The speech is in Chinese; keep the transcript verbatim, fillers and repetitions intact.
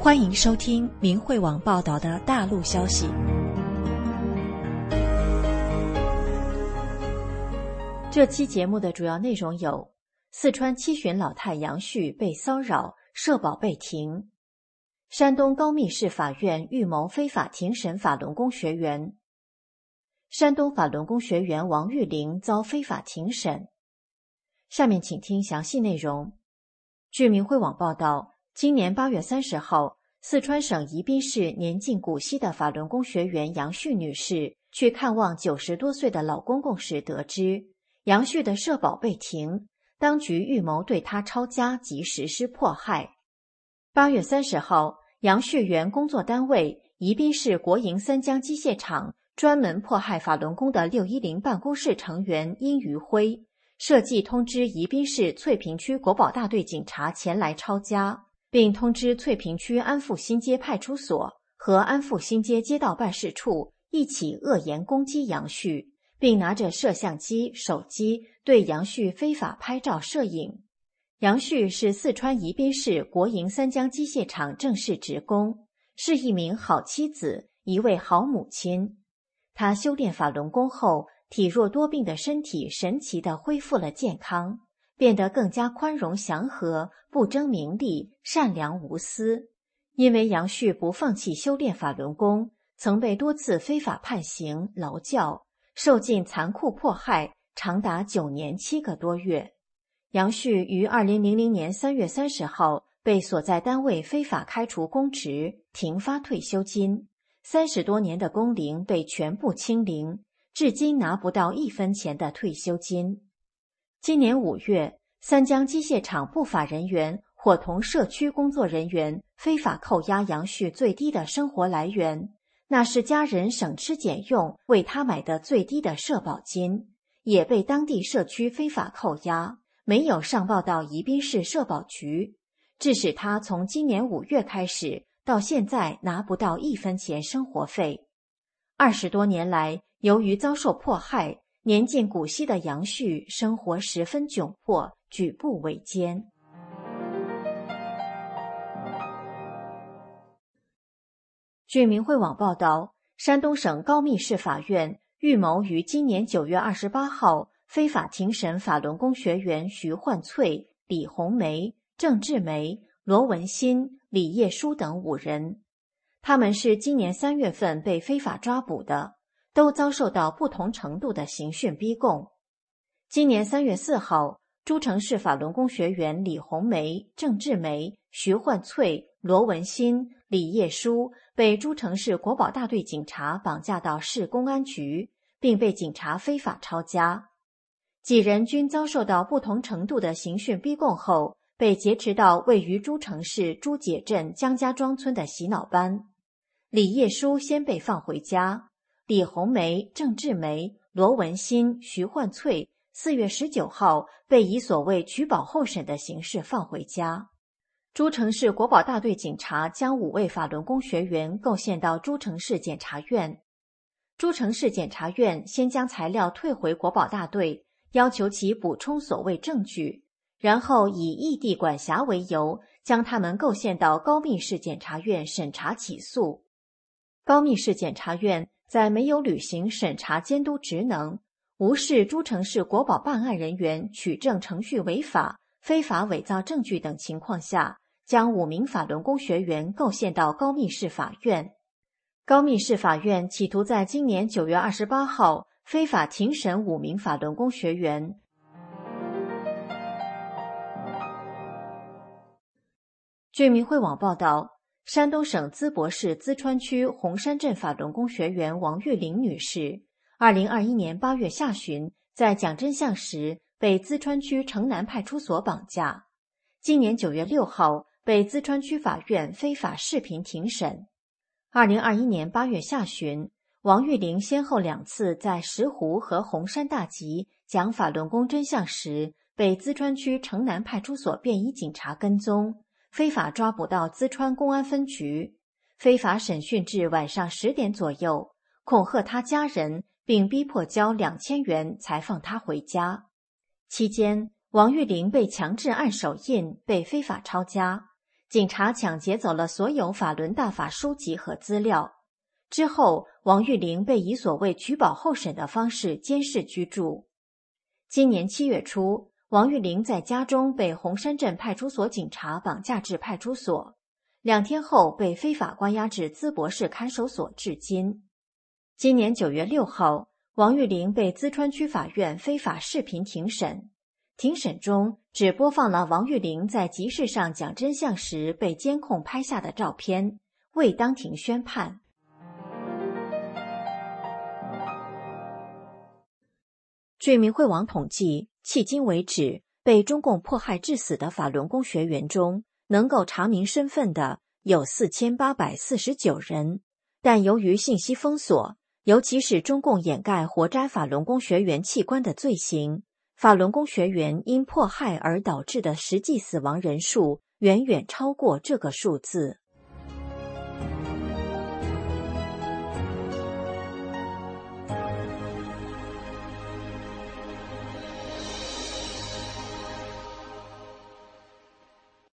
欢迎收听明慧网报道的大陆消息。这期节目的主要内容有：四川七旬老太杨旭被骚扰，社保被停；山东高密市法院预谋非法庭审法轮功学员；山东法轮功学员王玉玲遭非法庭审。下面请听详细内容。据明慧网报道，今年八月三十号，四川省宜宾市年近古稀的法轮功学员杨旭女士去看望九十多岁的老公公时，得知杨旭的社保被停，当局预谋对她抄家及实施迫害。八月三十号，杨旭原工作单位宜宾市国营三江机械厂专门迫害法轮功的六一零办公室成员殷余辉，设计通知宜宾市翠屏区国保大队警察前来抄家，并通知翠屏区安富新街派出所和安富新街街道办事处一起恶言攻击杨旭，并拿着摄像机、手机对杨旭非法拍照摄影。杨旭是四川宜宾市国营三江机械厂正式职工，是一名好妻子，一位好母亲。她修炼法轮功后，体弱多病的身体神奇地恢复了健康，变得更加宽容祥和，不争名利，善良无私。因为杨旭不放弃修炼法轮功，曾被多次非法判刑、劳教，受尽残酷迫害，长达九年七个多月。杨旭于二零零零年三月三十号被所在单位非法开除公职，停发退休金，三十多年的工龄被全部清零，至今拿不到一分钱的退休金。今年五月，三江机械厂不法人员伙同社区工作人员非法扣押杨旭最低的生活来源，那是家人省吃俭用为他买的最低的社保金，也被当地社区非法扣押，没有上报到宜宾市社保局，致使他从今年五月开始到现在拿不到一分钱生活费。二十多年来，由于遭受迫害，年近古稀的杨旭生活十分窘迫，举步维艰。据明慧网报道，山东省高密市法院预谋于今年九月二十八号非法庭审法轮功学员徐焕翠、李红梅、郑志梅、罗文新、李叶书等五人。他们是今年三月份被非法抓捕的，都遭受到不同程度的刑讯逼供。今年三月四号，诸城市法轮功学员李红梅、郑志梅、徐焕翠、罗文新、李叶书被诸城市国保大队警察绑架到市公安局，并被警察非法抄家。几人均遭受到不同程度的刑讯逼供后，被劫持到位于诸城市朱解镇江家庄村的洗脑班。李叶书先被放回家，李红梅、郑志梅、罗文新、徐焕翠四月十九号被以所谓取保候审的形式放回家。诸城市国保大队警察将五位法轮功学员构陷到诸城市检察院。诸城市检察院先将材料退回国保大队，要求其补充所谓证据，然后以异地管辖为由，将他们构陷到高密市检察院审查起诉。高密市检察院在没有履行审查监督职能，无视诸城市国保办案人员取证程序违法、非法伪造证据等情况下，将五名法轮功学员构陷到高密市法院。高密市法院企图在今年九月二十八号非法庭审五名法轮功学员。据明慧网报道，山东省淄博市淄川区红山镇法轮功学员王玉玲女士，二零二一年八月下旬在讲真相时被淄川区城南派出所绑架，今年九月六号被淄川区法院非法视频庭审。二零二一年八月下旬，王玉玲先后两次在石湖和红山大集讲法轮功真相时，被淄川区城南派出所便衣警察跟踪，非法抓捕到淄川公安分局，非法审讯至晚上十点左右，恐吓他家人，并逼迫交两千元才放他回家。期间，王玉玲被强制按手印，被非法抄家。 警察抢劫走了所有法轮大法书籍和资料。之后，王玉玲被以所谓取保候审的方式监视居住。今年七月初，王玉玲在家中被红山镇派出所警察绑架至派出所，两天后被非法关押至淄博市看守所至今。今年九月六号，王玉玲被淄川区法院非法视频庭审。庭审中只播放了王玉玲在集市上讲真相时被监控拍下的照片，未当庭宣判。据明慧网统计，迄今为止，被中共迫害致死的法轮功学员中，能够查明身份的有四千八百四十九人，但由于信息封锁，尤其是中共掩盖活摘法轮功学员器官的罪行，法轮功学员因迫害而导致的实际死亡人数远远超过这个数字。